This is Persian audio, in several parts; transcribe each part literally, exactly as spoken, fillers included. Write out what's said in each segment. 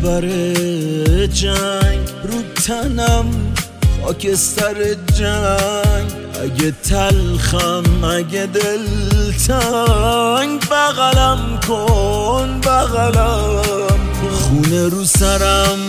خبر جنگ رو تنم خاکستر جنگ، اگه تلخم اگه دلتنگ بغلم کن بغلم کن، خونه رو سرم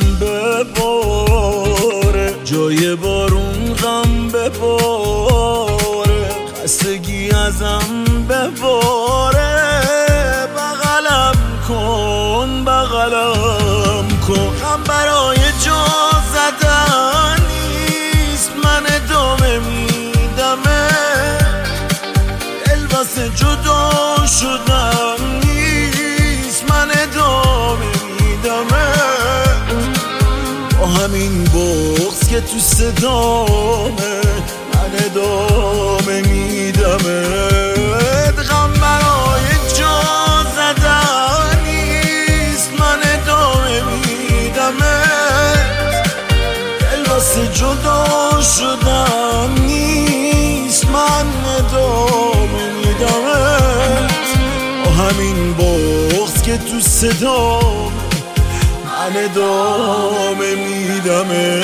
بباره جای بارون غم بباره، خستگی ازم بباره بغلم کن بغلم کن. غم برای جا زدن نیست من ادامه میدمه، دل واسه جدا شدن نیست من ادامه میدمه، با همین بغض که تو صدامه من ادامه میدمه. غم برای جا زدن نیست من ادامه میدمه، دل واسه جدا شدن نیست من ادامه میدمه، با همین بغض که تو صدام من ادامه میدمه.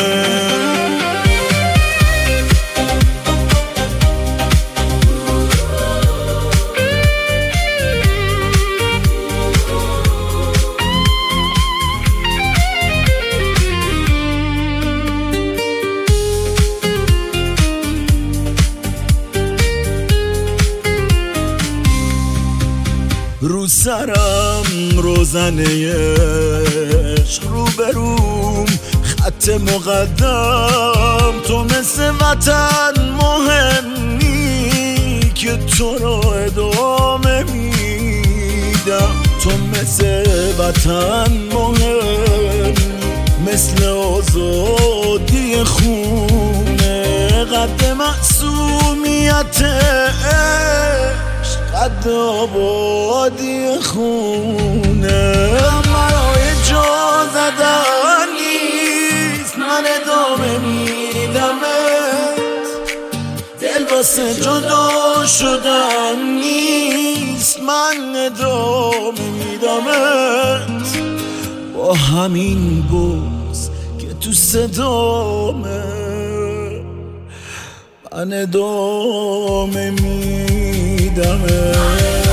رو سرم روزنه عشق، رو بروم خط مقدم، تو مثل وطن مهمی که تو رو ادامه میدم، تو مثل وطن مهم مثل آزادی خونه، قد معصومیت قد آبادی خونه. برای جا زدن نیست من ادامه میدمت، دل واسه جدا شدن نیست من ادامه میدمت، با همین بغض که تو صدامه من ادامه میدمه.